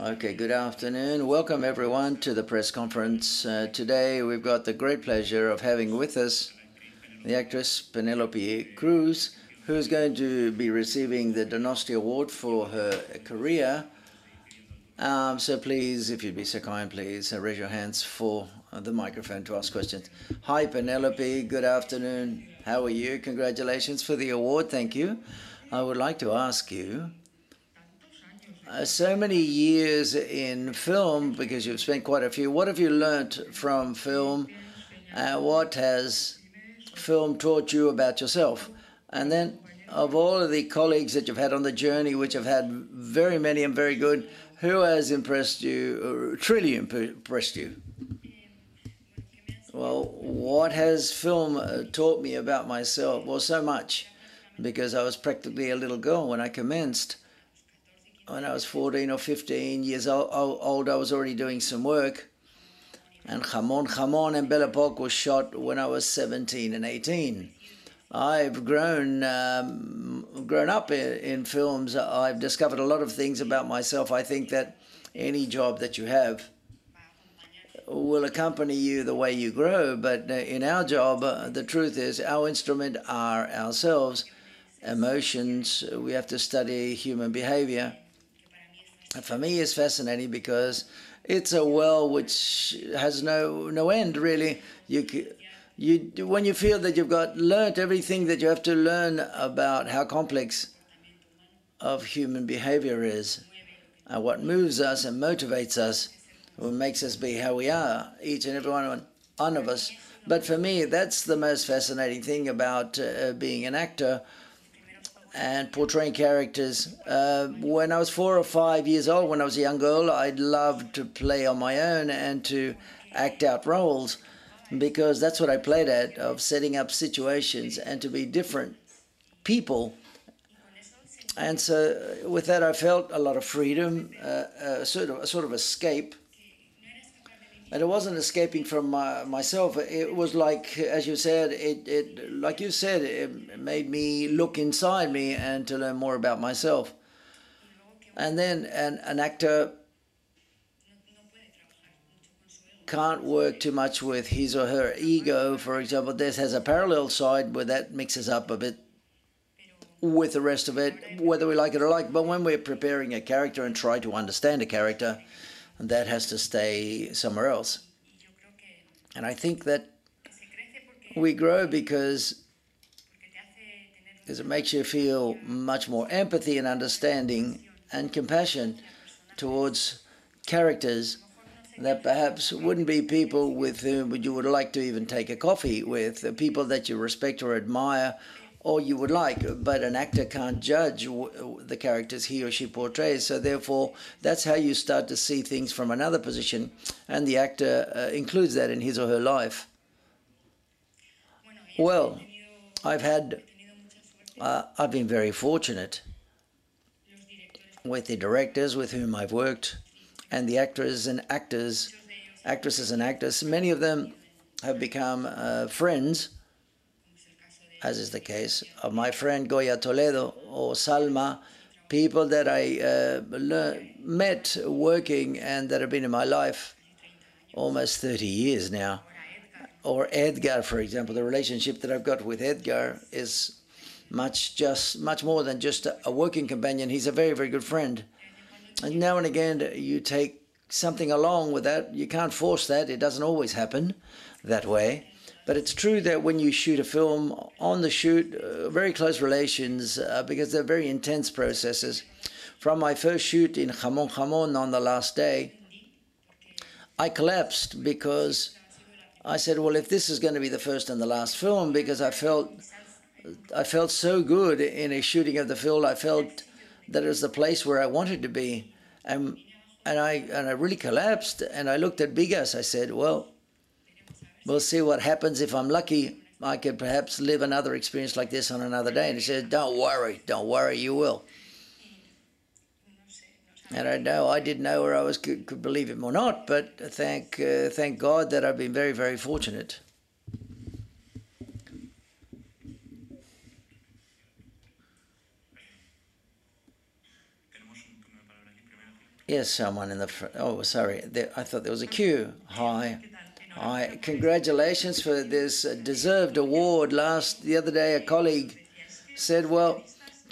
Okay, good afternoon. Welcome everyone to the press conference. Today we've got the great pleasure of having with us the actress Penelope Cruz, who's going to be receiving the Donosti Award for her career. So please, if you'd be so kind, please raise your hands for the microphone to ask questions. Hi Penelope, good afternoon. How are you? Congratulations for the award, thank you. I would like to ask you, so many years in film, because you've spent quite a few, what have you learnt from film? What has film taught you about yourself? And then, of all of the colleagues that you've had on the journey, which have had very many and very good, who has impressed you, or truly impressed you? Well, what has film taught me about myself? Well, so much, because I was practically a little girl when I commenced. When I was 14 or 15 years old, I was already doing some work. And Jamón and Belle Époque was shot when I was 17 and 18. I've grown up in films. I've discovered a lot of things about myself. I think that any job that you have will accompany you the way you grow. But in our job, the truth is our instrument are ourselves, emotions. We have to study human behavior. For me, it's fascinating because it's a well which has no end, really. When you feel that you've learnt everything that you have to learn about how complex of human behavior is, what moves us and motivates us, what makes us be how we are, each and every one of us. But for me, that's the most fascinating thing about being an actor and portraying characters. When I was 4 or 5 years old, when I was a young girl, I'd love to play on my own and to act out roles, because that's what I played at, of setting up situations and to be different people. And so with that, I felt a lot of freedom, a sort of escape. And it wasn't escaping from myself. It was like, as you said, it made me look inside me and to learn more about myself. And then an actor can't work too much with his or her ego. For example, this has a parallel side where that mixes up a bit with the rest of it, whether we like it or like. But when we're preparing a character and try to understand a character, that has to stay somewhere else. And I think that we grow because it makes you feel much more empathy and understanding and compassion towards characters that perhaps wouldn't be people with whom you would like to even take a coffee with, people that you respect or admire or you would like, but an actor can't judge the characters he or she portrays. So therefore, that's how you start to see things from another position, and the actor includes that in his or her life. Well, I've been very fortunate with the directors with whom I've worked, and the actresses and actors. Many of them have become friends, as is the case of my friend Goya Toledo or Salma, people that I met working and that have been in my life almost 30 years now. Or Edgar, for example. The relationship that I've got with Edgar is much more than just a working companion. He's a very, very good friend. And now and again, you take something along with that. You can't force that. It doesn't always happen that way. But it's true that when you shoot a film, on the shoot, very close relations, because they're very intense processes. From my first shoot in Jamón on the last day, I collapsed because I said, well, if this is going to be the first and the last film, because I felt so good in a shooting of the film, I felt that it was the place where I wanted to be. And I really collapsed, and I looked at Bigas. I said, well, we'll see what happens. If I'm lucky, I could perhaps live another experience like this on another day. And he said, don't worry, you will. And I didn't know where I was, could believe him or not, but thank God that I've been very, very fortunate. Yes, someone in the front. Oh, sorry. I thought there was a queue. Hi. Hi. Congratulations for this deserved award. The other day, a colleague said, well,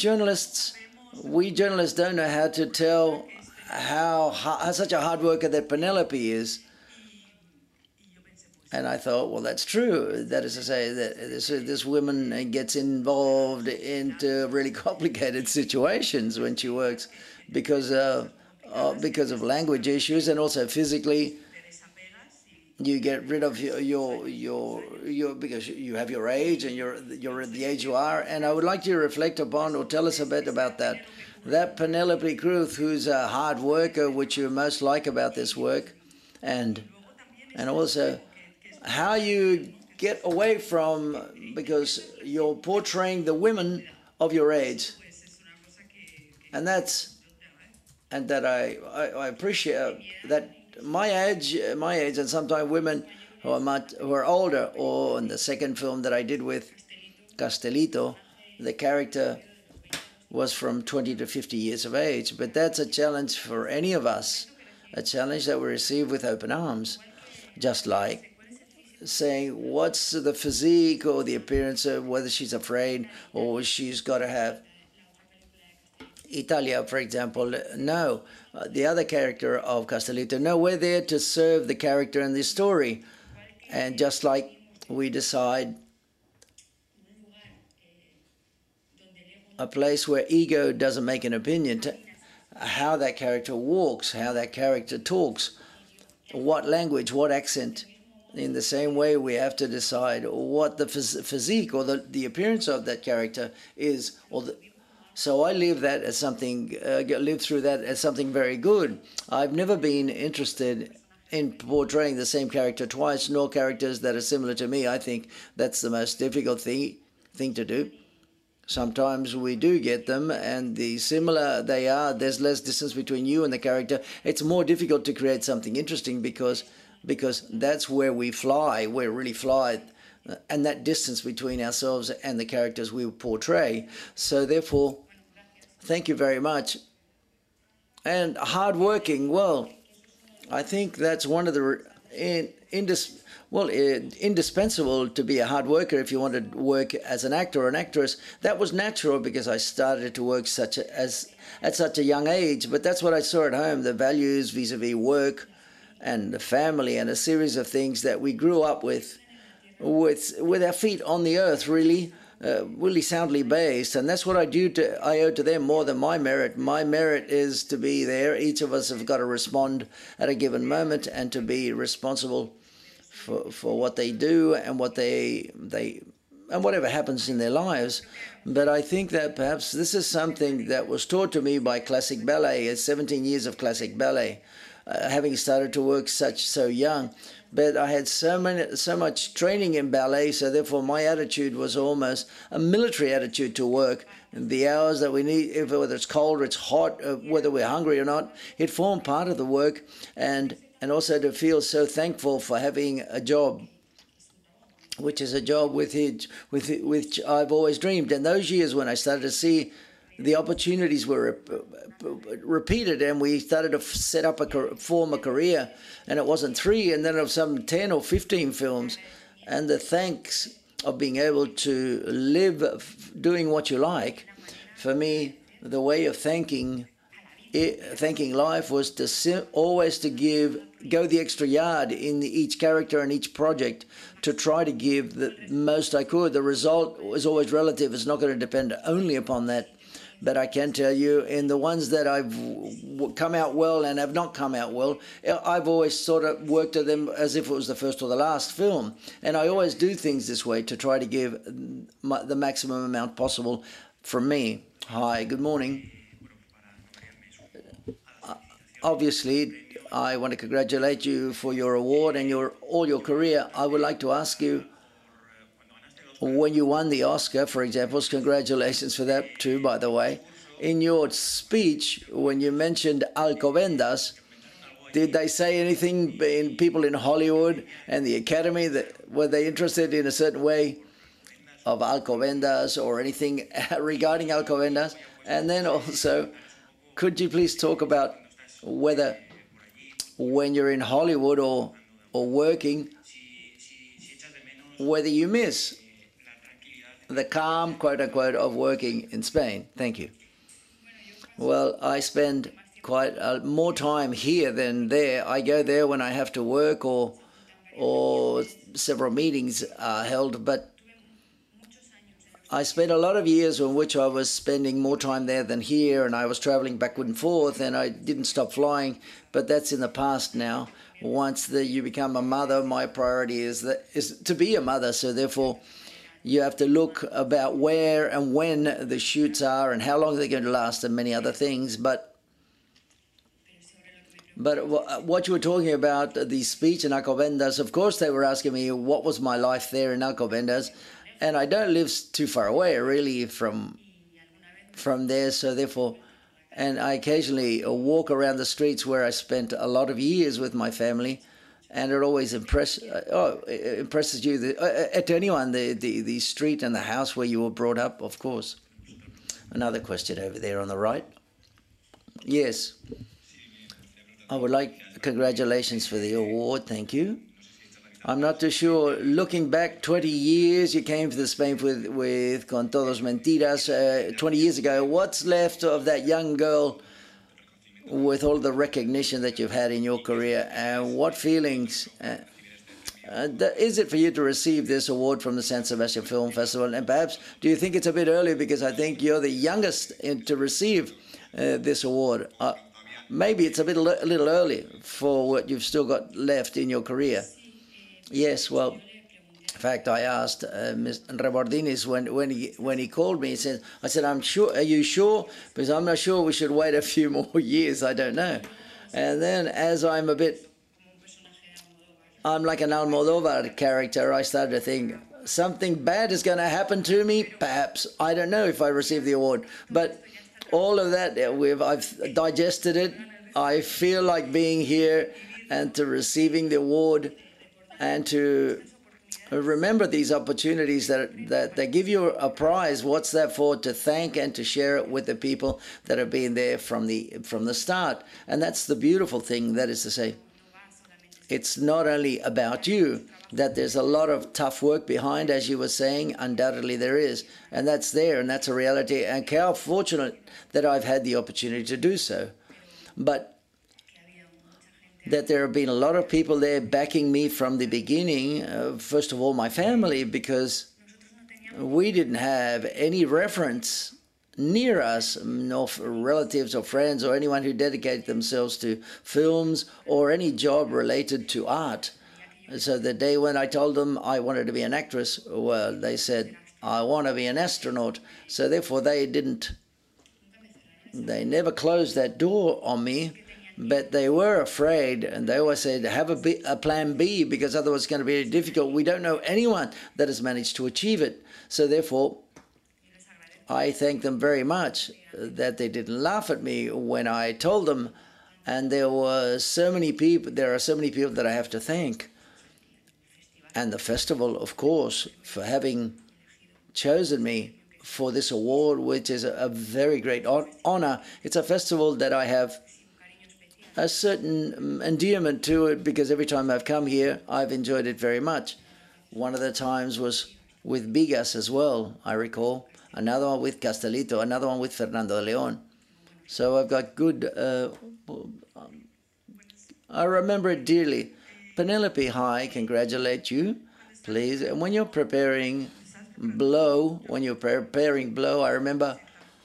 we journalists don't know how to tell how such a hard worker that Penelope is. And I thought, well, that's true. That is to say that this woman gets involved into really complicated situations when she works because of language issues, and also physically you get rid of your because you have your age and you're at the age you are. And I would like you to reflect upon or tell us a bit about that Penelope Cruz, who's a hard worker, which you most like about this work, and also how you get away from, because you're portraying the women of your age, and that I appreciate that my age, and sometimes women who are older, or in the second film that I did with Castelito, the character was from 20 to 50 years of age. But that's a challenge for any of us, a challenge that we receive with open arms, just like saying what's the physique or the appearance of whether she's afraid or she's got to have Italia, for example. No, the other character of Castelito. No, we're there to serve the character in this story. And just like we decide a place where ego doesn't make an opinion, to how that character walks, how that character talks, what language, what accent. In the same way, we have to decide what the physique or the appearance of that character is. So I live that as something, live through that as something very good. I've never been interested in portraying the same character twice, nor characters that are similar to me. I think that's the most difficult thing to do. Sometimes we do get them, and the similar they are, there's less distance between you and the character. It's more difficult to create something interesting because that's where we really fly, and that distance between ourselves and the characters we portray. So therefore, thank you very much. And hardworking, well, I think that's one of the indispensable to be a hard worker if you want to work as an actor or an actress. That was natural because I started to work at such a young age, but that's what I saw at home, the values vis-a-vis work and the family, and a series of things that we grew up with our feet on the earth, really soundly based. And that's what I owe to them more than my merit. My merit is to be there. Each of us have got to respond at a given moment and to be responsible for what they do and what they and whatever happens in their lives. But I think that perhaps this is something that was taught to me by classic ballet, 17 years of classic ballet. Having started to work so young, but I had so much training in ballet, so therefore my attitude was almost a military attitude to work. And the hours that we need, whether it's cold or it's hot, whether we're hungry or not, it formed part of the work, and also to feel so thankful for having a job, which is a job with which I've always dreamed. And those years when I started to see the opportunities were repeated, and we started to set up form a career, and it wasn't 3, and then of some 10 or 15 films, and the thanks of being able to live doing what you like. For me, the way of thanking life was to always to go the extra yard in each character and each project, to try to give the most I could. The result is always relative. It's not going to depend only upon that. But I can tell you, in the ones that I've come out well and have not come out well, I've always sort of worked at them as if it was the first or the last film. And I always do things this way to try to give the maximum amount possible from me. Hi, good morning. Obviously, I want to congratulate you for your award and all your career. I would like to ask you, when you won the Oscar, for example, congratulations for that too, by the way. In your speech, when you mentioned Alcobendas, did they say anything, people in Hollywood and the Academy, were they interested in a certain way of Alcobendas or anything regarding Alcobendas? And then also, could you please talk about whether when you're in Hollywood or working, whether you miss the calm, quote unquote, of working in Spain. Thank you. Well, I spend quite more time here than there. I go there when I have to work or several meetings are held, but I spent a lot of years in which I was spending more time there than here, and I was traveling backward and forth, and I didn't stop flying, but that's in the past now. Once you become a mother, my priority is to be a mother, so therefore you have to look about where and when the shoots are and how long they're going to last and many other things. But what you were talking about, the speech in Alcobendas, of course they were asking me what was my life there in Alcobendas, and I don't live too far away really from there, so therefore, and I occasionally walk around the streets where I spent a lot of years with my family, and it always impresses you, to anyone, the street and the house where you were brought up, of course. Another question over there on the right. Yes. I would like congratulations for the award. Thank you. I'm not too sure. Looking back 20 years, you came to Spain with Con Todos Mentiras 20 years ago. What's left of that young girl with all the recognition that you've had in your career? And what feelings is it for you to receive this award from the San Sebastian Film Festival? And perhaps, do you think it's a bit early, because I think you're the youngest to receive this award? Maybe it's a little early for what you've still got left in your career. Yes, well, in fact, I asked Mr. Rebordinis when he called me. I said, I'm sure. Are you sure? Because I'm not sure. We should wait a few more years. I don't know. And then, as I'm like an Almodovar character, I started to think something bad is going to happen to me. Perhaps, I don't know if I receive the award, but all of that, I've digested it. I feel like being here and to receiving the award and to remember these opportunities that they give you a prize. What's that for? To thank and to share it with the people that have been there from the start. And that's the beautiful thing, that is to say, it's not only about you, that there's a lot of tough work behind, as you were saying. Undoubtedly there is, and that's there, and that's a reality, and how fortunate that I've had the opportunity to do so. But that there have been a lot of people there backing me from the beginning, first of all my family, because we didn't have any reference near us, no relatives or friends or anyone who dedicated themselves to films or any job related to art. So the day when I told them I wanted to be an actress, well, they said, I want to be an astronaut. So therefore they never closed that door on me, but they were afraid, and they always said, have a plan B, because otherwise it's going to be difficult. We don't know anyone that has managed to achieve it. So therefore, I thank them very much that they didn't laugh at me when I told them. And there are so many people that I have to thank. And the festival, of course, for having chosen me for this award, which is a very great honor. It's a festival that I have a certain endearment to it, because every time I've come here, I've enjoyed it very much. One of the times was with Bigas as well, I recall. Another one with Castelito, another one with Fernando de León. So I've got good, I remember it dearly. Penelope, hi, congratulate you, please. And when you're preparing Blow, I remember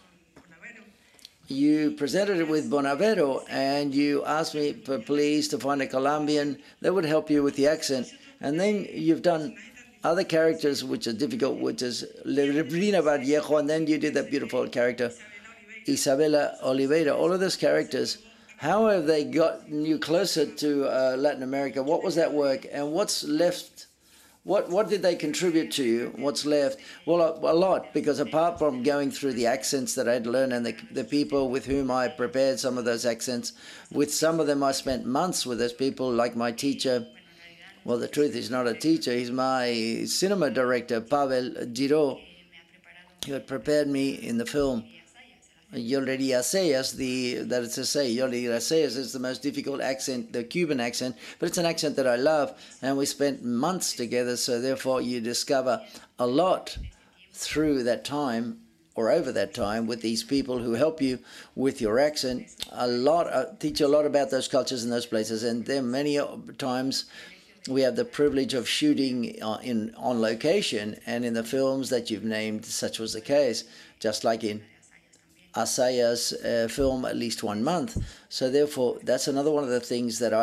you presented it with Bonavero, and you asked me, please, to find a Colombian that would help you with the accent. And then you've done other characters which are difficult, which is Lebrina Vallejo, and then you did that beautiful character, Isabela Oliveira. All of those characters, how have they gotten you closer to Latin America? What was that work, and what's left? What did they contribute to you? What's left? Well, a lot, because apart from going through the accents that I'd learned and the people with whom I prepared some of those accents, with some of them I spent months with those people, like my teacher. Well, the truth, he's not a teacher. He's my cinema director, Pavel Giraud, who had prepared me in the film. Yoldi Aceas, that is to say, Yoldi Aceas is the most difficult accent, the Cuban accent, but it's an accent that I love, and we spent months together, so therefore you discover a lot through that time or over that time with these people who help you with your accent, teach you a lot about those cultures and those places, and then many times we have the privilege of shooting on location, and in the films that you've named, such was the case, just like in Asaya's film, At Least 1 Month. So therefore, that's another one of the things that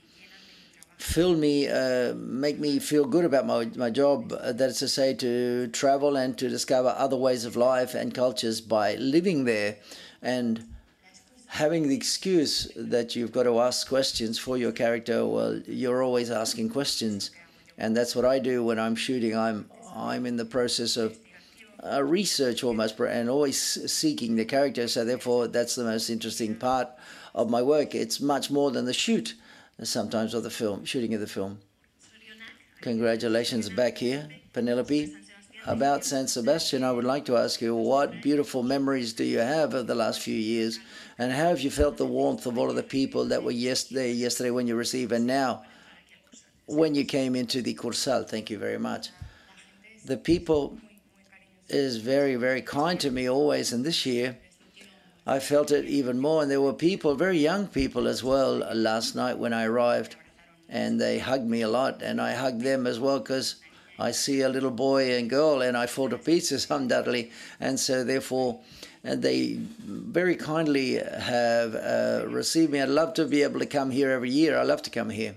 make me feel good about my job, that is to say, to travel and to discover other ways of life and cultures by living there and having the excuse that you've got to ask questions for your character. Well, you're always asking questions, and that's what I do when I'm shooting. I'm in the process of research almost, and always seeking the character. So therefore, that's the most interesting part of my work. It's much more than the shoot sometimes of the film, shooting of the film. Congratulations back here, Penelope. About San Sebastian, I would like to ask you, what beautiful memories do you have of the last few years, and how have you felt the warmth of all of the people that were yesterday when you received, and now when you came into the Cursal? Thank you very much. The people is very, very kind to me always, and this year I felt it even more. And there were people, very young people as well, last night when I arrived, and they hugged me a lot, and I hugged them as well, because I see a little boy and girl and I fall to pieces undoubtedly, and so therefore they very kindly have received me. I'd love to be able to come here every year. I love to come here.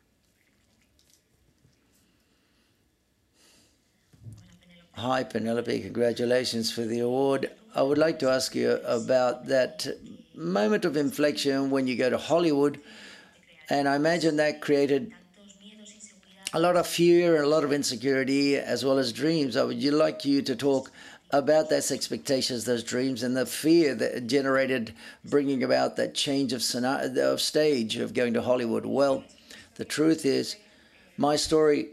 Hi, Penelope. Congratulations for the award. I would like to ask you about that moment of inflection when you go to Hollywood, and I imagine that created a lot of fear and a lot of insecurity as well as dreams. I would like you to talk about those expectations, those dreams, and the fear that generated bringing about that change of stage of going to Hollywood. Well, the truth is, my story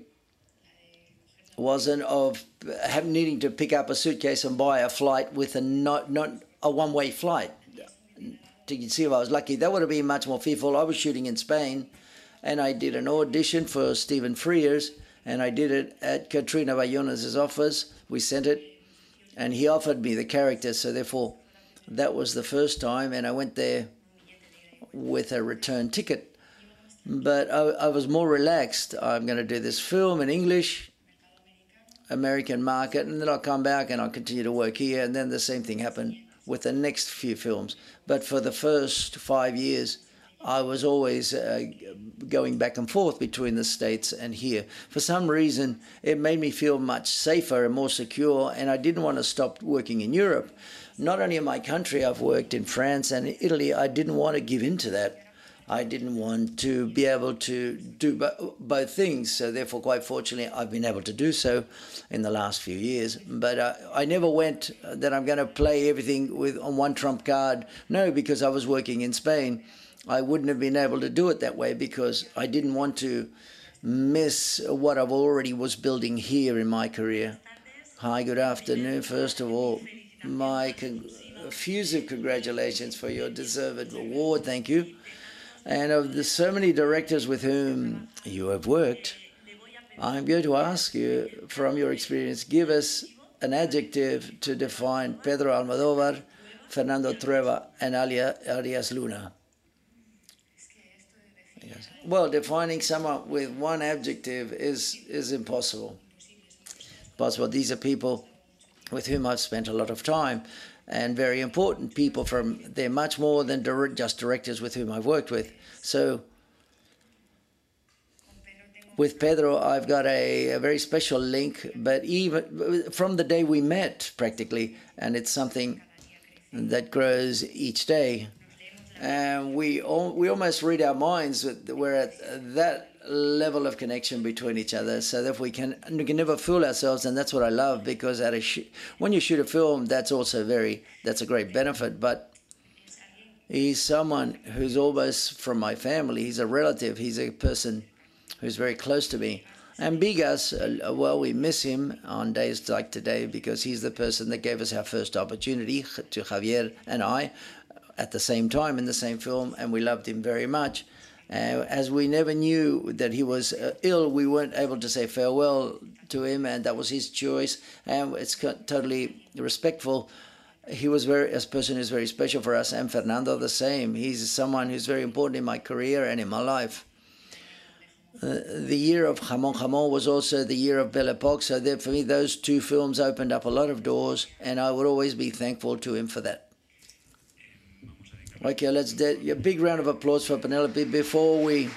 wasn't of needing to pick up a suitcase and buy a flight with not a one-way flight. To see if I was lucky, that would have been much more fearful. I was shooting in Spain, and I did an audition for Stephen Frears, and I did it at Katrina Bayonas's office. We sent it, and he offered me the character, so therefore that was the first time, and I went there with a return ticket. But I was more relaxed. I'm going to do this film in English, American market, and then I'll come back and I'll continue to work here. And then the same thing happened with the next few films. But for the first 5 years, I was always going back and forth between the States and here. For some reason, it made me feel much safer and more secure, and I didn't want to stop working in Europe. Not only in my country, I've worked in France and Italy. I didn't want to give in to that. I didn't want to be able to do both things. So therefore, quite fortunately, I've been able to do so in the last few years. But I never went that I'm going to play everything on one trump card. No, because I was working in Spain. I wouldn't have been able to do it that way because I didn't want to miss what I've already was building here in my career. Hi, good afternoon. First of all, my effusive congratulations for your deserved award. Thank you. And of the so many directors with whom you have worked, I'm going to ask you, from your experience, give us an adjective to define Pedro Almodóvar, Fernando Trueba, and Arias Luna. Yes. Well, defining someone with one adjective is impossible. These are people with whom I've spent a lot of time, and very important people. They're much more than just directors with whom I've worked with. So with Pedro, I've got a very special link, but even from the day we met practically, and it's something that grows each day. And we almost read our minds. We're at that level of connection between each other, so that we can never fool ourselves, and that's what I love. Because when you shoot a film, that's a great benefit. But he's someone who's almost from my family. He's a relative. He's a person who's very close to me, And Bigas, well, we miss him on days like today because he's the person that gave us our first opportunity to Javier and I at the same time in the same film, and we loved him very much. As we never knew that he was ill, we weren't able to say farewell to him, and that was his choice, and it's totally respectful. He was a person who's very special for us, and Fernando the same. He's someone who's very important in my career and in my life. The year of Jamón Jamón was also the year of Belle Époque, so for me those two films opened up a lot of doors, and I would always be thankful to him for that. Okay, let's do a big round of applause for Penelope before we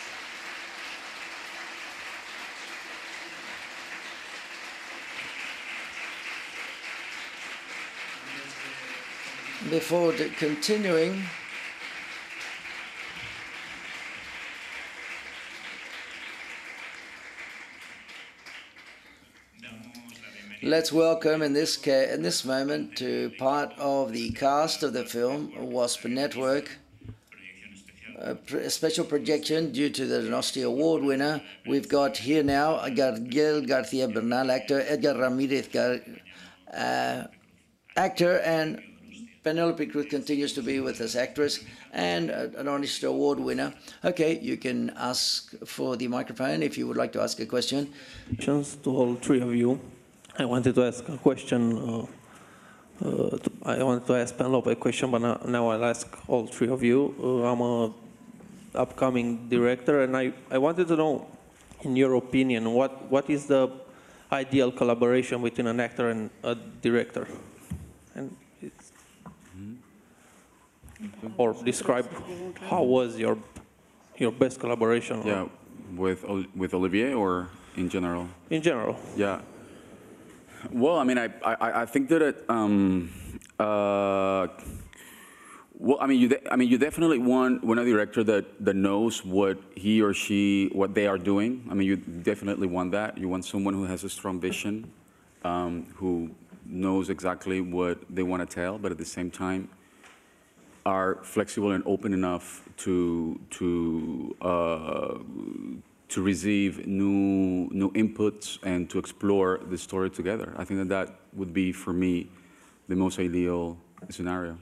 continuing. Let's welcome in this moment to part of the cast of the film Wasp Network, a special projection due to the Donosti Award winner. We've got here now Gabriel Garcia Bernal, actor, Edgar Ramirez, actor, and Penelope Cruz continues to be with us, actress, and an Donosti Award winner. Okay, you can ask for the microphone if you would like to ask a question. To all three of you. I wanted to ask a question. I wanted to ask Penelope a question, but now I'll ask all three of you. I'm an upcoming director, and I wanted to know, in your opinion, what is the ideal collaboration between an actor and a director? And or describe how was your best collaboration? Yeah, with Olivier or in general? In general. Yeah. Well, I mean, I think that well, I mean, you definitely want a director that knows what he or she they are doing. I mean, you definitely want that. You want someone who has a strong vision, who knows exactly what they want to tell, but at the same time are flexible and open enough to receive new inputs and to explore the story together. I think that would be, for me, the most ideal scenario.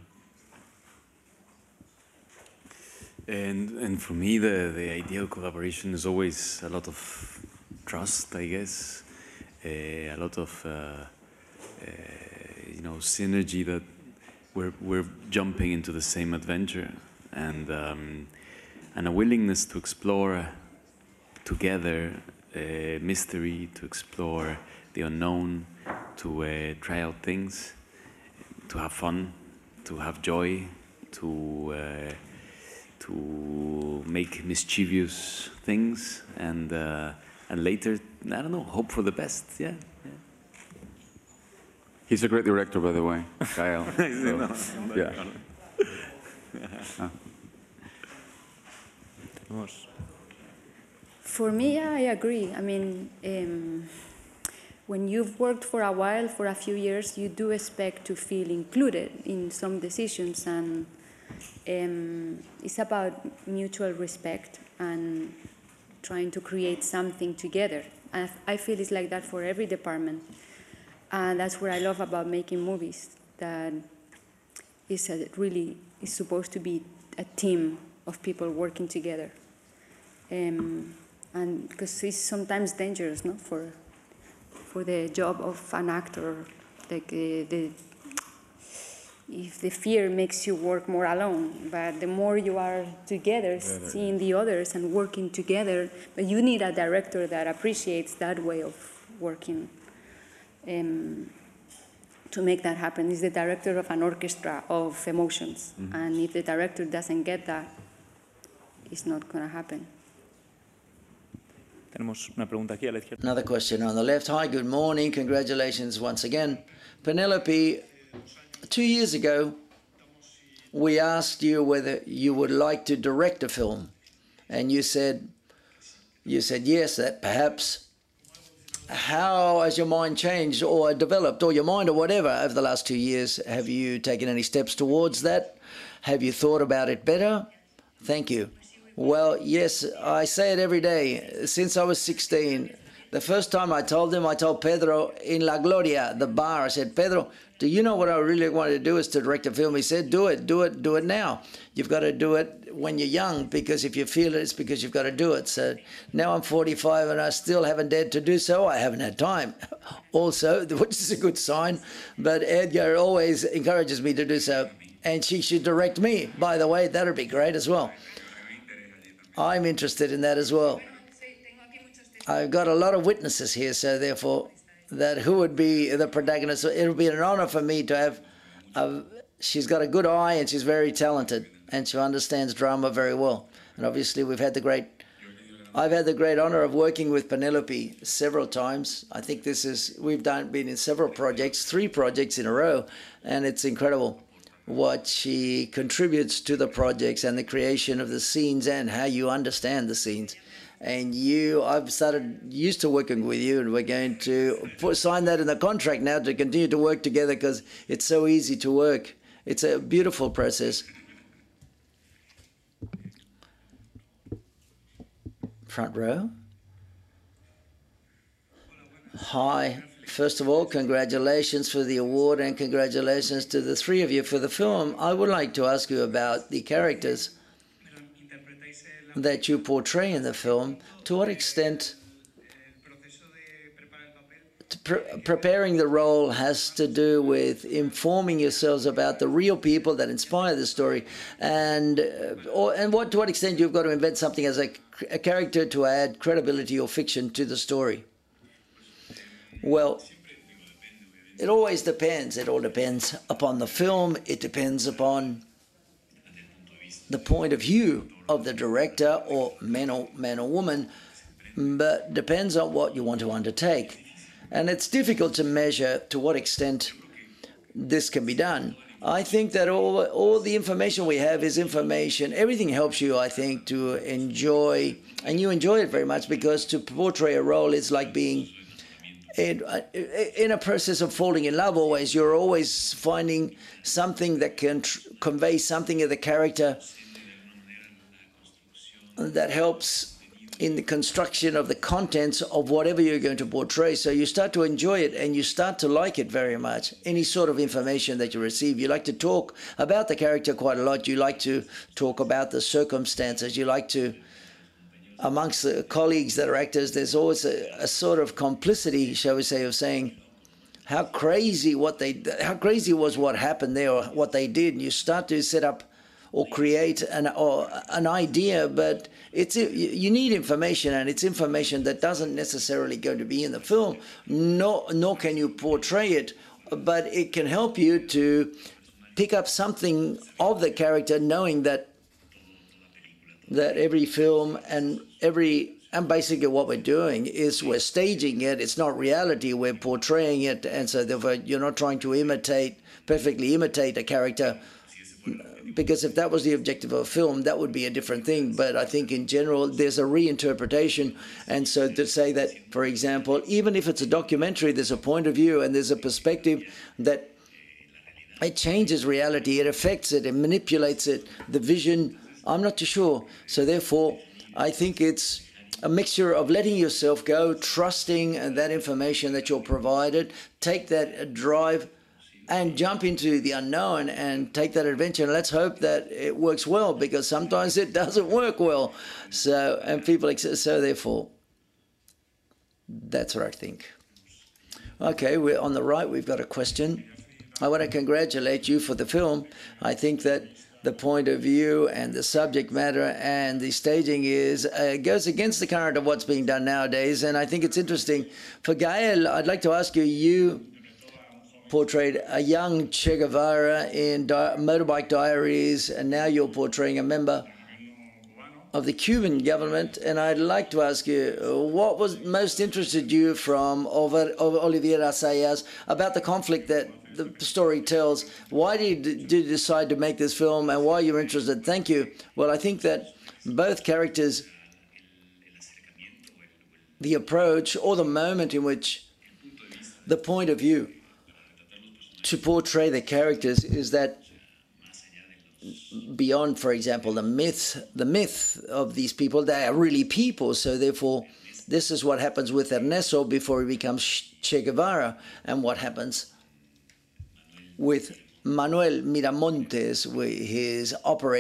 And for me, the ideal collaboration is always a lot of trust, I guess, a lot of synergy, that we're jumping into the same adventure, and a willingness to explore together mystery, to explore the unknown, to try out things, to have fun, to have joy, to make mischievous things, and later, I don't know, hope for the best. Yeah. He's a great director, by the way, Kyle. Yeah. For me, I agree. I mean, when you've worked for a while, for a few years, you do expect to feel included in some decisions, and it's about mutual respect and trying to create something together. And I feel it's like that for every department. And that's what I love about making movies, that it's supposed to be a team of people working together. And because it's sometimes dangerous, no, for the job of an actor, like if the fear makes you work more alone, but the more you are together, seeing the others and working together, but you need a director that appreciates that way of working. To make that happen. Is the director of an orchestra of emotions, and if the director doesn't get that, it's not going to happen. Another question on the left. Hi, good morning. Congratulations once again. Penelope, 2 years ago, we asked you whether you would like to direct a film, and you said yes, that perhaps. How has your mind changed or developed, or your mind or whatever, over the last 2 years? Have you taken any steps towards that? Have you thought about it better? Thank you. Well, yes, I say it every day. Since I was 16, The first time I told Pedro in La Gloria, the bar, I said, Pedro, do you know what I really want to do is to direct a film? He said, do it now. You've got to do it when you're young, because if you feel it, it's because you've got to do it. So now I'm 45 and I still haven't dared to do so. I haven't had time also, which is a good sign. But Edgar always encourages me to do so. And she should direct me, by the way. That would be great as well. I'm interested in that as well. I've got a lot of witnesses here, so therefore, that who would be the protagonist? It would be an honor for me to have. She's got a good eye and she's very talented and she understands drama very well. And obviously, I've had the great honor of working with Penelope several times. I think we've been in several projects, 3 projects in a row, and it's incredible what she contributes to the projects and the creation of the scenes and how you understand the scenes. And I've started used to working with you, and we're going to sign that in the contract now to continue to work together because it's so easy to work. It's a beautiful process. Front row. Hi. First of all, congratulations for the award and congratulations to the 3 of you for the film. I would like to ask you about the characters that you portray in the film. To what extent preparing the role has to do with informing yourselves about the real people that inspire the story, and to what extent you've got to invent something as a character to add credibility or fiction to the story? Well, it always depends. It all depends upon the film. It depends upon the point of view of the director or man or woman, but depends on what you want to undertake. And it's difficult to measure to what extent this can be done. I think that all the information we have is information. Everything helps you, I think, to enjoy, and you enjoy it very much, because to portray a role is like being in a process of falling in love always. You're always finding something that can convey something of the character that helps in the construction of the contents of whatever you're going to portray. So you start to enjoy it and you start to like it very much. Any sort of information that you receive, you like to talk about the character quite a lot. You like to talk about the circumstances. You like to, amongst the colleagues that are actors, there's always a sort of complicity, shall we say, of saying how crazy was what happened there or what they did. And you start to set up or create an idea, but you need information, and it's information that doesn't necessarily go to be in the film, nor can you portray it, but it can help you to pick up something of the character, knowing that every film and basically what we're doing is we're staging it. It's not reality. We're portraying it, and so therefore you're not trying to perfectly imitate a character. Because if that was the objective of a film, that would be a different thing. But I think in general, there's a reinterpretation. And so to say that, for example, even if it's a documentary, there's a point of view and there's a perspective that it changes reality, it affects it, it manipulates it, the vision, I'm not too sure. So therefore, I think it's a mixture of letting yourself go, trusting that information that you're provided, take that drive and jump into the unknown and take that adventure. And let's hope that it works well, because sometimes it doesn't work well. So therefore, that's what I think. Okay, we're on the right. We've got a question. I want to congratulate you for the film. I think that the point of view and the subject matter and the staging goes against the current of what's being done nowadays. And I think it's interesting. For Gael, I'd like to ask you, you portrayed a young Che Guevara in Motorbike Diaries, and now you're portraying a member of the Cuban government. And I'd like to ask you, what was most interested you from Olivier Assayas about the conflict that the story tells? Why did you decide to make this film, and why you're interested? Thank you. Well, I think that both characters, the approach or the moment in which the point of view to portray the characters is that beyond, for example, the myth of these people, they are really people. So therefore, This is what happens with Ernesto before he becomes Che Guevara, and what happens with Manuel Miramontes, with his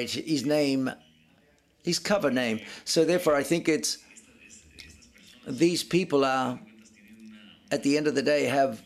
cover name. So therefore, I think it's these people are, at the end of the day, have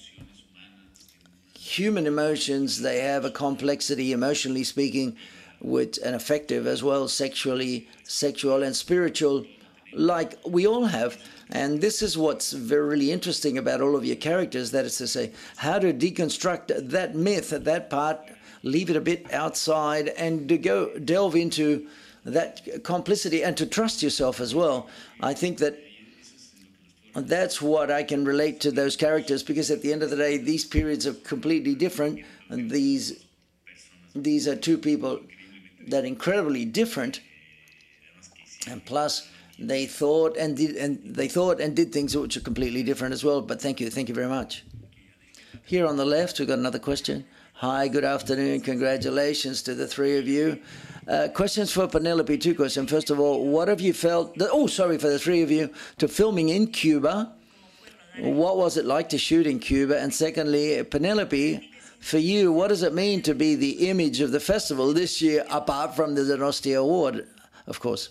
human emotions. They have a complexity, emotionally speaking, with an affective as well, sexual and spiritual, like we all have. And this is what's really interesting about all of your characters, that is to say, how to deconstruct that myth, that part, leave it a bit outside, and to go delve into that complicity and to trust yourself as well. I think that's what I can relate to those characters, because at the end of the day, these periods are completely different, and these are two people that are incredibly different, and plus they thought and did things which are completely different as well. But thank you very much. Here on the left, we've got another question. Hi, good afternoon. Congratulations to the three of you. Questions for Penelope, two questions. First of all, what have you felt, for the three of you, to filming in Cuba? What was it like to shoot in Cuba? And secondly, Penelope, for you, what does it mean to be the image of the festival this year, apart from the Donostia Award, of course?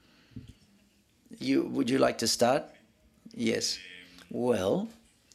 Would you like to start? Yes. Well,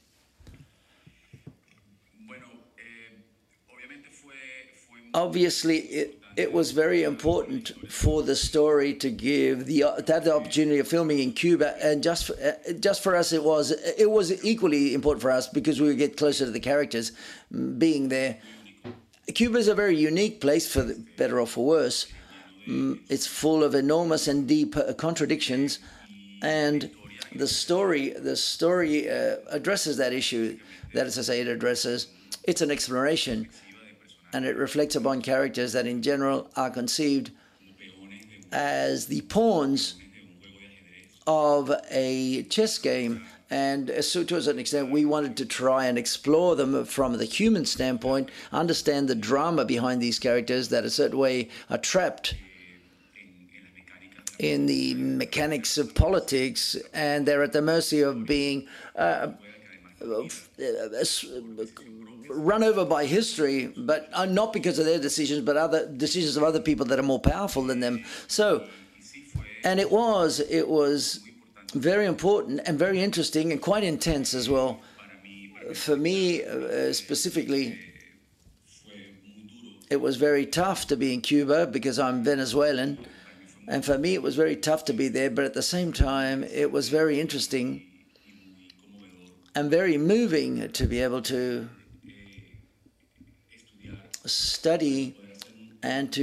obviously, it was very important for the story to have the opportunity of filming in Cuba, and just for us, it was equally important for us because we would get closer to the characters being there. Cuba is a very unique place, for the better or for worse. It's full of enormous and deep contradictions, and the story addresses that issue. That is to say, it's an exploration, and it reflects upon characters that in general are conceived as the pawns of a chess game. And so to a certain extent, we wanted to try and explore them from the human standpoint, understand the drama behind these characters that a certain way are trapped in the mechanics of politics, and they're at the mercy of being run over by history, but not because of their decisions, but other decisions of other people that are more powerful than them. So, and it was very important and very interesting and quite intense as well. For me, specifically, it was very tough to be in Cuba because I'm Venezuelan, and for me it was very tough to be there, but at the same time it was very interesting and very moving to be able to study and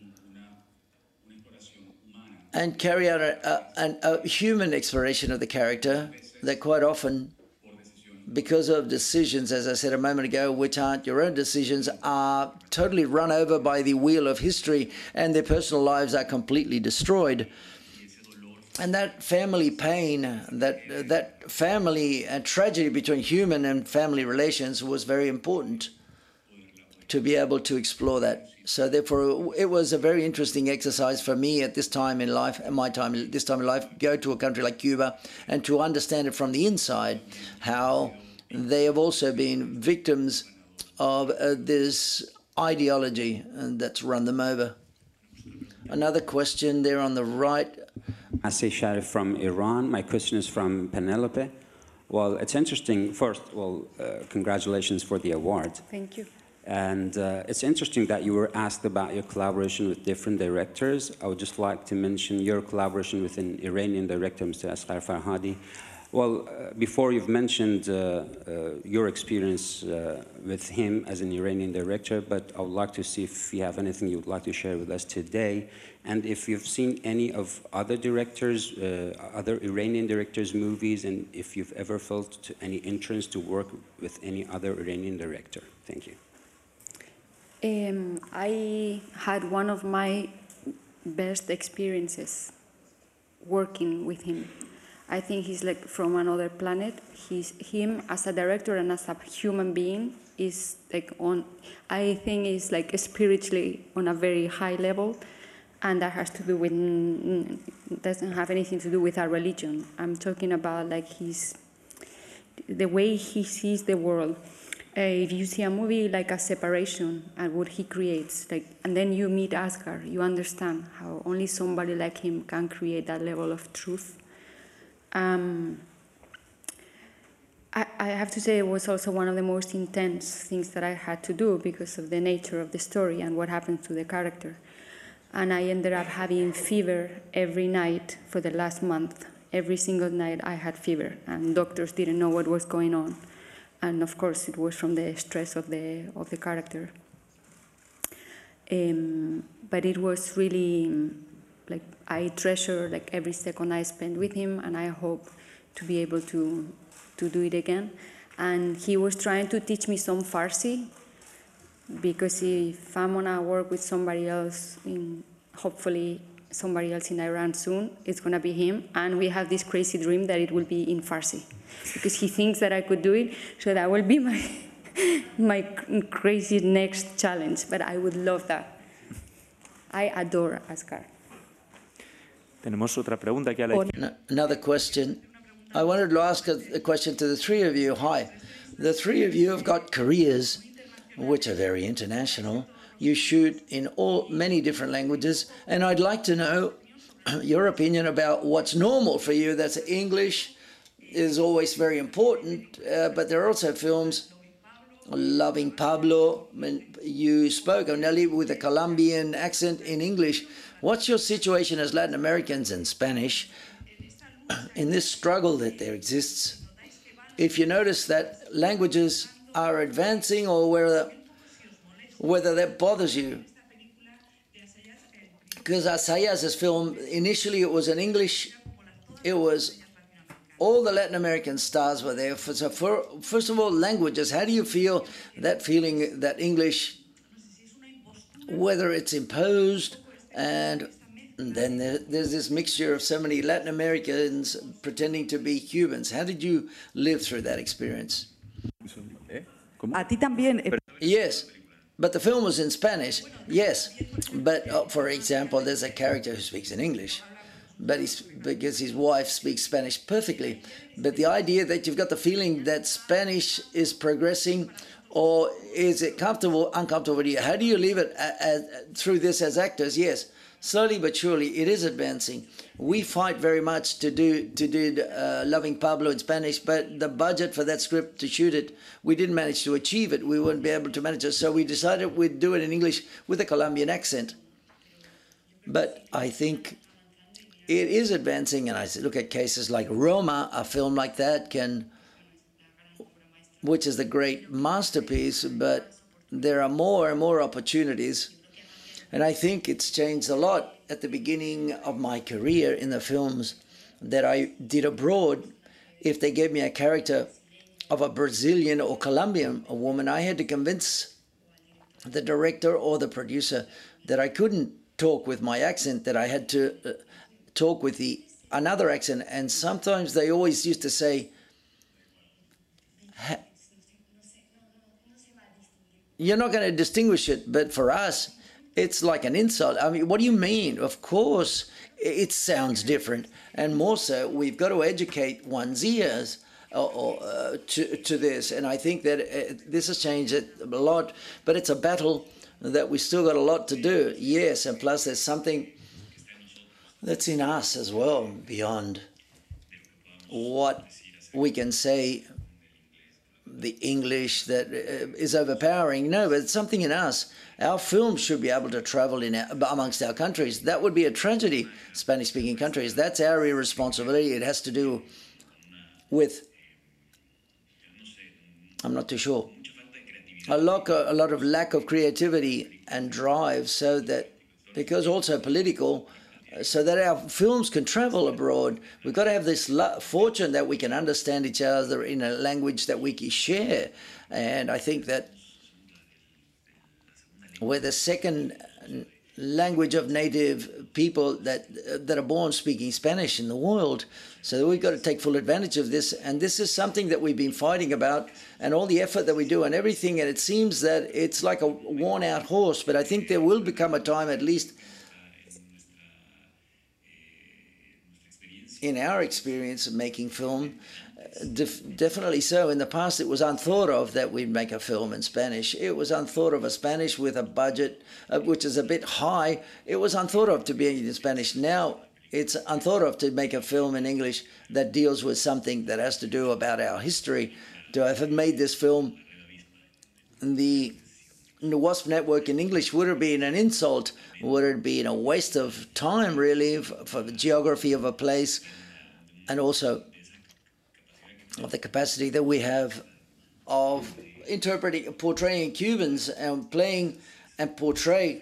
carry out a human exploration of the character that quite often, because of decisions, as I said a moment ago, which aren't your own decisions, are totally run over by the wheel of history, and their personal lives are completely destroyed. And that family pain, that family and tragedy between human and family relations was very important to be able to explore that. So therefore, it was a very interesting exercise for me at this time in life, go to a country like Cuba and to understand it from the inside, how they have also been victims of this ideology that's run them over. Another question there on the right. Asay Sharif from Iran. My question is from Penelope. Well, it's interesting. First, congratulations for the award. Thank you. And it's interesting that you were asked about your collaboration with different directors. I would just like to mention your collaboration with an Iranian director, Mr. Asghar Farhadi. Well, before you've mentioned your experience with him as an Iranian director, but I would like to see if you have anything you would like to share with us today, and if you've seen any of other directors, other Iranian directors' movies, and if you've ever felt any interest to work with any other Iranian director. Thank you. I had one of my best experiences working with him. I think he's like from another planet. Him as a director and as a human being is like I think he's like spiritually on a very high level. and that has to do with, doesn't have anything to do with our religion. I'm talking about like the way he sees the world. If you see a movie like A Separation and what he creates, and then you meet Asghar, you understand how only somebody like him can create that level of truth. I have to say it was also one of the most intense things that I had to do because of the nature of the story and what happened to the character. And I ended up having fever every night for the last month. Every single night I had fever, and doctors didn't know what was going on. And of course, it was from the stress of the character. But it was really like I treasure like every second I spent with him, and I hope to be able to do it again. And he was trying to teach me some Farsi, because if I'm gonna work with somebody else, hopefully somebody else in Iran soon, it's gonna be him. And we have this crazy dream that it will be in Farsi, because he thinks that I could do it, so that will be my crazy next challenge, but I would love that. I adore Asghar. Tenemos otra pregunta aquí a la Another question. I wanted to ask a question to the three of you. Hi. The three of you have got careers which are very international. You shoot in many different languages, and I'd like to know your opinion about what's normal for you. That's English is always very important, but there are also films, Loving Pablo, you spoke of Nelly with a Colombian accent in English. What's your situation as Latin Americans and Spanish in this struggle that there exists? If you notice that languages are advancing, or whether that bothers you. Because Assayas's film, initially it was in English, it was all the Latin American stars were there. So first of all, languages, how do you feel that feeling that English, whether it's imposed, and then there's this mixture of so many Latin Americans pretending to be Cubans. How did you live through that experience? A ti también. Yes, but the film was in Spanish, yes. But for example, there's a character who speaks in English, but because his wife speaks Spanish perfectly. But the idea that you've got the feeling that Spanish is progressing, or is it comfortable, uncomfortable with you? How do you live it through this as actors? Yes, slowly but surely it is advancing. We fight very much to do Loving Pablo in Spanish, but the budget for that script to shoot it, we didn't manage to achieve it. We wouldn't be able to manage it. So we decided we'd do it in English with a Colombian accent. But I think it is advancing, and I look at cases like Roma, a film like that which is the great masterpiece, but there are more and more opportunities. And I think it's changed a lot. At the beginning of my career in the films that I did abroad, if they gave me a character of a Brazilian or Colombian woman, I had to convince the director or the producer that I couldn't talk with my accent, that I had to talk with another accent. And sometimes they always used to say, you're not going to distinguish it, but for us, it's like an insult. I mean, what do you mean? Of course, it sounds different. And more so, we've got to educate one's ears to this. And I think that this has changed it a lot, but it's a battle that we still got a lot to do. Yes, and plus there's something that's in us as well, beyond what we can say, the English that is overpowering. No, but it's something in us. Our films should be able to travel amongst our countries. That would be a tragedy, Spanish-speaking countries. That's our irresponsibility. It has to do with, I'm not too sure, a lot of lack of creativity and drive, so that, because also political, so that our films can travel abroad. We've got to have this fortune that we can understand each other in a language that we can share. And I think that we're the second language of native people that are born speaking Spanish in the world. So we've got to take full advantage of this. And this is something that we've been fighting about, and all the effort that we do and everything. And it seems that it's like a worn-out horse, but I think there will become a time, at least in our experience of making film, definitely so. In the past, it was unthought of that we'd make a film in Spanish. It was unthought of a Spanish with a budget which is a bit high. It was unthought of to be in Spanish. Now it's unthought of to make a film in English that deals with something that has to do about our history. To have made this film in the WASP network in English, would it be an insult? Would it be a waste of time, really, for the geography of a place, and also of the capacity that we have of interpreting, portraying Cubans and playing and portray,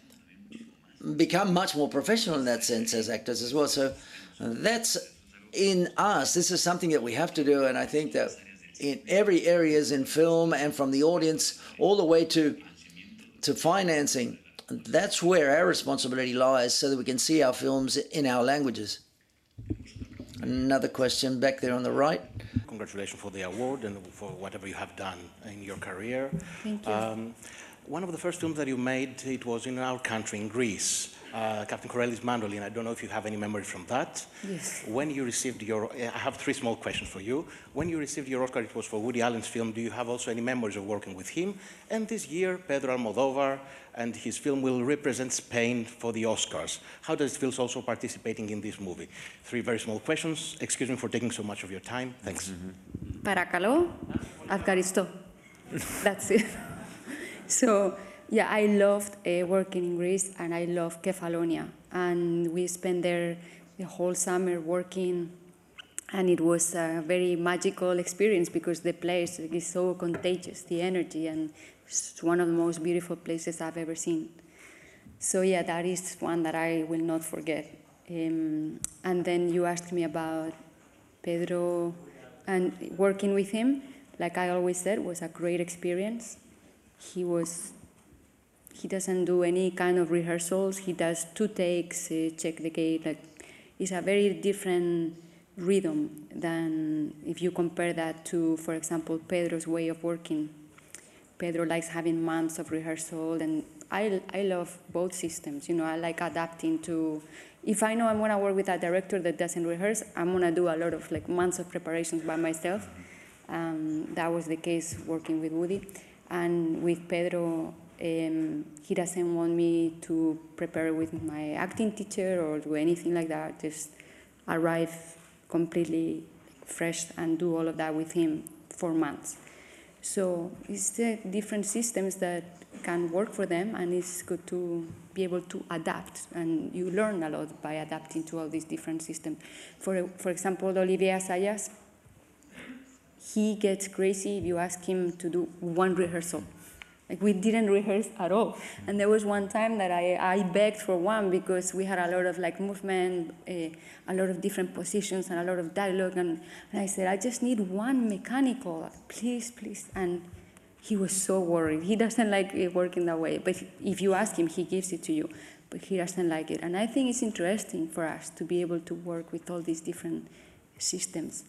become much more professional in that sense as actors as well. So that's in us. This is something that we have to do, and I think that in every areas in film and from the audience all the way to financing, that's where our responsibility lies, so that we can see our films in our languages. Another question back there on the right. Congratulations for the award and for whatever you have done in your career. Thank you. One of the first films that you made, it was in our country, in Greece, Captain Corelli's Mandolin. I don't know if you have any memory from that. Yes. When you received your, I have three small questions for you. When you received your Oscar, it was for Woody Allen's film. Do you have also any memories of working with him? And this year, Pedro Almodóvar and his film will represent Spain for the Oscars. How does it feel also participating in this movie? Three very small questions. Excuse me for taking so much of your time. Thanks. Παρακαλώ, ευχαριστώ. That's it. So, yeah, I loved working in Greece, and I love Kefalonia. And we spent there the whole summer working, and it was a very magical experience because the place is so contagious, the energy, and it's one of the most beautiful places I've ever seen. So, yeah, that is one that I will not forget. And then you asked me about Pedro and working with him. Like I always said, was a great experience. He doesn't do any kind of rehearsals. He does 2 takes, check the gate. Like, it's a very different rhythm than if you compare that to, for example, Pedro's way of working. Pedro likes having months of rehearsal, and I love both systems. You know, I like adapting to, if I know I'm gonna work with a director that doesn't rehearse, I'm gonna do a lot of like months of preparations by myself. That was the case working with Woody. And with Pedro, he doesn't want me to prepare with my acting teacher or do anything like that. Just arrive completely fresh and do all of that with him for months. So it's the different systems that can work for them, and it's good to be able to adapt. And you learn a lot by adapting to all these different systems. For example, Olivier Assayas, he gets crazy if you ask him to do one rehearsal. Like, we didn't rehearse at all. And there was one time that I begged for one because we had a lot of like movement, a lot of different positions and a lot of dialogue. And I said, I just need one mechanical, please, please. And he was so worried. He doesn't like it working that way. But if you ask him, he gives it to you. But he doesn't like it. And I think it's interesting for us to be able to work with all these different systems.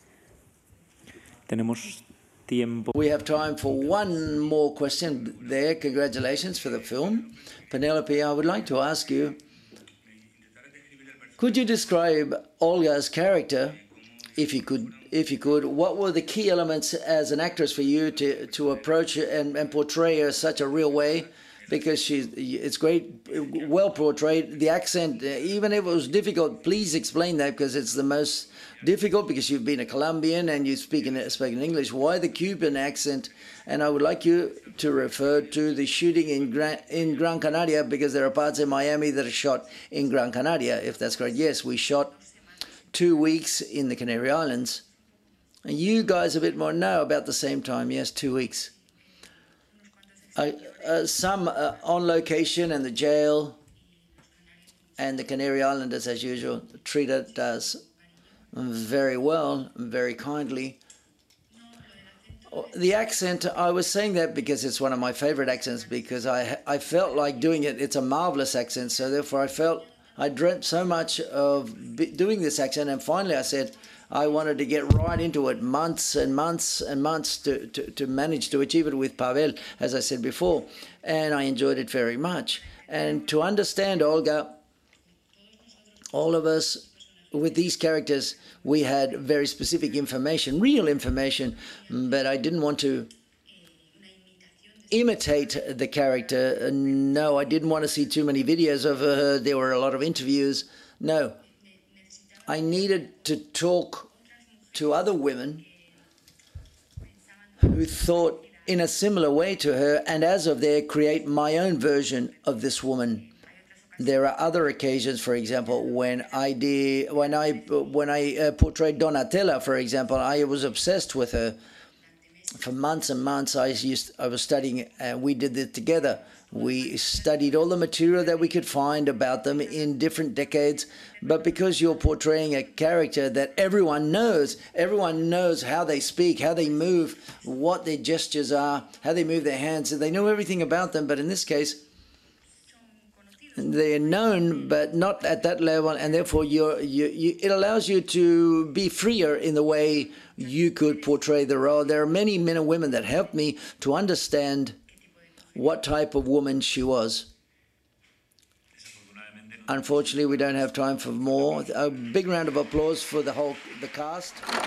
Tenemos tiempo. We have time for one more question there. Congratulations for the film. Penelope, I would like to ask you, could you describe Olga's character, if you could, what were the key elements as an actress for you to approach and portray her such a real way? Because it's great, well portrayed. The accent, even if it was difficult, please explain that, because it's the most difficult, because you've been a Colombian and you speak in English. Why the Cuban accent? And I would like you to refer to the shooting in Gran Canaria, because there are parts in Miami that are shot in Gran Canaria, if that's correct. Yes, we shot 2 weeks in the Canary Islands. And you guys a bit more now, about the same time. Yes, 2 weeks. Some on location, and the jail and the Canary Islanders, as usual, treated us very well, very kindly. The accent, I was saying that because it's one of my favorite accents, because I felt like doing it. It's a marvelous accent, so therefore I dreamt so much of doing this accent, and finally I said I wanted to get right into it, months and months and months to manage to achieve it with Pavel, as I said before, and I enjoyed it very much. And to understand Olga, all of us with these characters, we had very specific information, real information, but I didn't want to imitate the character. No, I didn't want to see too many videos of her. There were a lot of interviews. No, I needed to talk to other women who thought in a similar way to her, and as of there, create my own version of this woman. There are other occasions, for example, when I portrayed Donatella, for example, I was obsessed with her. For months and months, I was studying, and we did it together. We studied all the material that we could find about them in different decades. But because you're portraying a character that everyone knows how they speak, how they move, what their gestures are, how they move their hands, and they know everything about them. But in this case, they're known, but not at that level, and therefore it allows you to be freer in the way you could portray the role. There are many men and women that helped me to understand what type of woman she was. Unfortunately, we don't have time for more. A big round of applause for the cast.